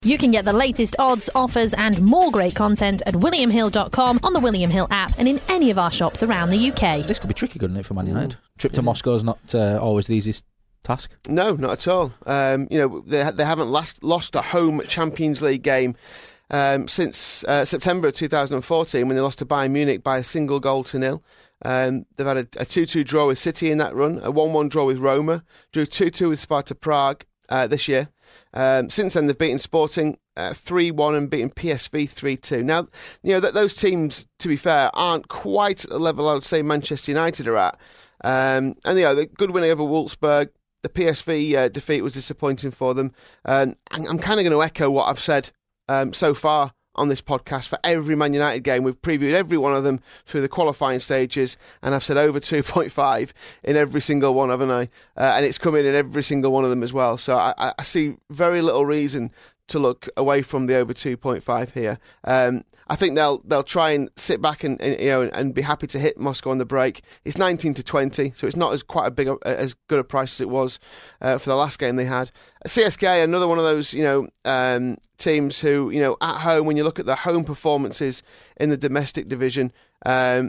You can get the latest odds, offers and more great content at williamhill.com, on the William Hill app and in any of our shops around the UK. This could be tricky, couldn't it, for Man United? Trip to Moscow is not always the easiest task. No, not at all. They haven't lost a home Champions League game since September of 2014, when they lost to Bayern Munich by a single goal to nil. They've had a 2-2 draw with City in that run, a 1-1 draw with Roma, drew 2-2 with Sparta Prague this year. Since then, they've beaten Sporting 3-1 and beaten PSV 3-2. Now, those teams, to be fair, aren't quite at the level I would say Manchester United are at. The good win over Wolfsburg. The PSV defeat was disappointing for them. I'm kind of going to echo what I've said so far on this podcast for every Man United game. We've previewed every one of them through the qualifying stages, and I've said over 2.5 in every single one, haven't I? And it's come in every single one of them as well. So I see very little reason to look away from the over 2.5 here. I think they'll try and sit back and be happy to hit Moscow on the break. It's 19-20, so it's not as good a price as it was for the last game they had. CSKA, another one of those teams who at home, when you look at the home performances in the domestic division, they're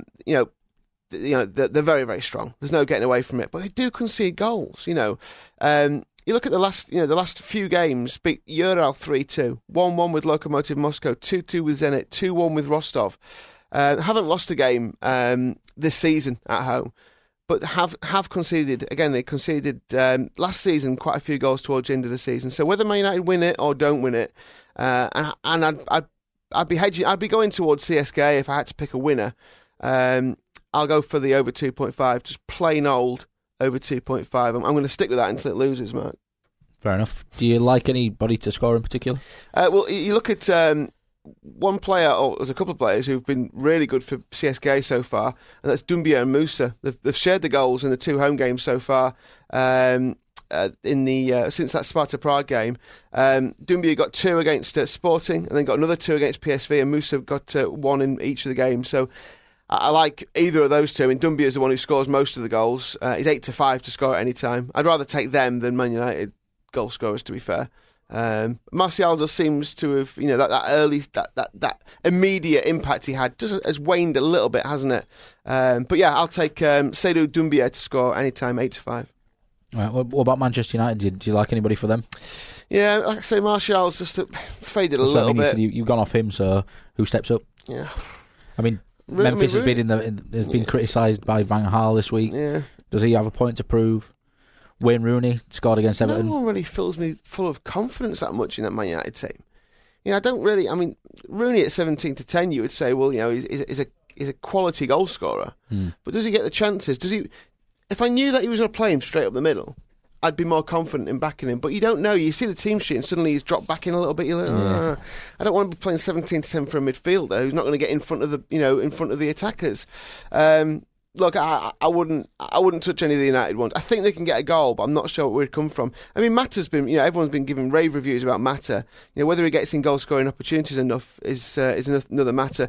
very, very strong. There's no getting away from it, but they do concede goals. You look at the last few games, beat Ural 3-2, 1-1 with Lokomotiv Moscow, 2-2 with Zenit, 2-1 with Rostov. Haven't lost a game this season at home, but have conceded. Again, they conceded last season quite a few goals towards the end of the season. So whether Man United win it or don't win it, and I'd be hedging. I'd be going towards CSKA if I had to pick a winner. I'll go for the over 2.5, just plain old over 2.5. I'm going to stick with that until it loses, Mark. Fair enough. Do you like anybody to score in particular? Well, you look at one player, or there's a couple of players who've been really good for CSKA so far, and that's Doumbia and Musa. They've shared the goals in the two home games so far. Since that Sparta Prague game, Doumbia got 2 against Sporting, and then got another 2 against PSV, and Musa got 1 in each of the games. So I like either of those two. I mean, Doumbia is the one who scores most of the goals. He's 8-5 to score at any time. I'd rather take them than Man United goal scorers, to be fair. Martial just seems to have, that immediate impact he had just has waned a little bit, hasn't it? But yeah, I'll take Seydou Doumbia to score anytime, 8-5. All right, what about Manchester United? Do you like anybody for them? Yeah, like I say, Martial's just faded a little bit. You've gone off him, so who steps up? Yeah, I mean, Memphis has been criticised by Van Gaal this week. Yeah, does he have a point to prove? Wayne Rooney scored against Everton. No one really fills me full of confidence that much in that Man United team. I don't really. I mean, Rooney at 17-10, you would say, well, he's a quality goal scorer, but does he get the chances? Does he? If I knew that he was going to play him straight up the middle, I'd be more confident in backing him. But you don't know. You see the team sheet, and suddenly he's dropped back in a little bit. You're like, I don't want to be playing 17-10 for a midfielder who's not going to get in front of the attackers. Look, I wouldn't touch any of the United ones. I think they can get a goal, but I'm not sure where it'd come from. I mean, Mata's been, everyone's been giving rave reviews about Mata. Whether he gets in goal scoring opportunities enough is another matter.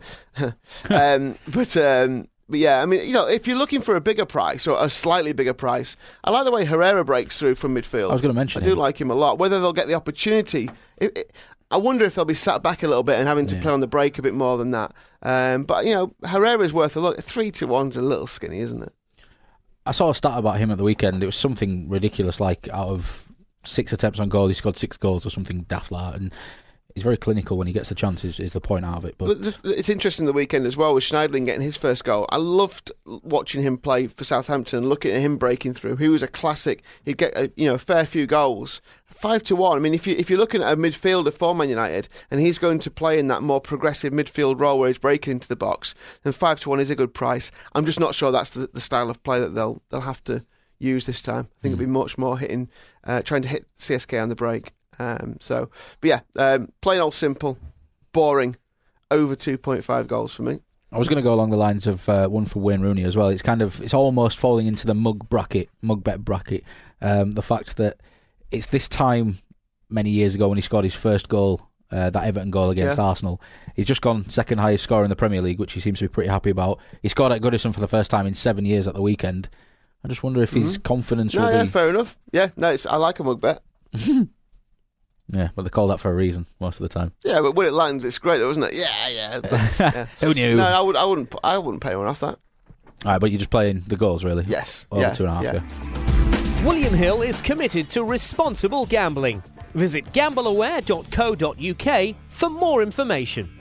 But yeah, I mean, if you're looking for a bigger price or a slightly bigger price, I like the way Herrera breaks through from midfield. I was going to mention I do like him a lot. Whether they'll get the opportunity, I wonder if they'll be sat back a little bit and having to play on the break a bit more than that. But Herrera's worth a look. 3-1's a little skinny, isn't it? I saw a stat about him at the weekend. It was something ridiculous, like out of 6 attempts on goal, he scored 6 goals or something daft like that. And he's very clinical when he gets the chance, is the point out of it. But it's interesting the weekend as well with Schneiderlin getting his first goal. I loved watching him play for Southampton, looking at him breaking through. He was a classic. He'd get a fair few goals. 5-1. I mean, if you're looking at a midfielder for Man United and he's going to play in that more progressive midfield role where he's breaking into the box, then 5-1 is a good price. I'm just not sure that's the style of play that they'll have to use this time. I think it'll be much more trying to hit CSK on the break. But yeah, plain old simple, boring, over 2.5 goals for me. I was going to go along the lines of one for Wayne Rooney as well. It's almost falling into the mug bet bracket. The fact that it's this time many years ago when he scored his first goal, that Everton goal against Arsenal. He's just gone second highest scorer in the Premier League, which he seems to be pretty happy about. He scored at Goodison for the first time in 7 years at the weekend. I just wonder if his confidence will be... fair enough. Yeah, no, I like a mug bet. Yeah, but they call that for a reason most of the time. Yeah, but when it lands, it's great, though, isn't it? Yeah. But, yeah. Who knew? No, I wouldn't pay anyone off that. All right, but you're just playing the goals, really? Yes. Over 2.5, yeah. William Hill is committed to responsible gambling. Visit gambleaware.co.uk for more information.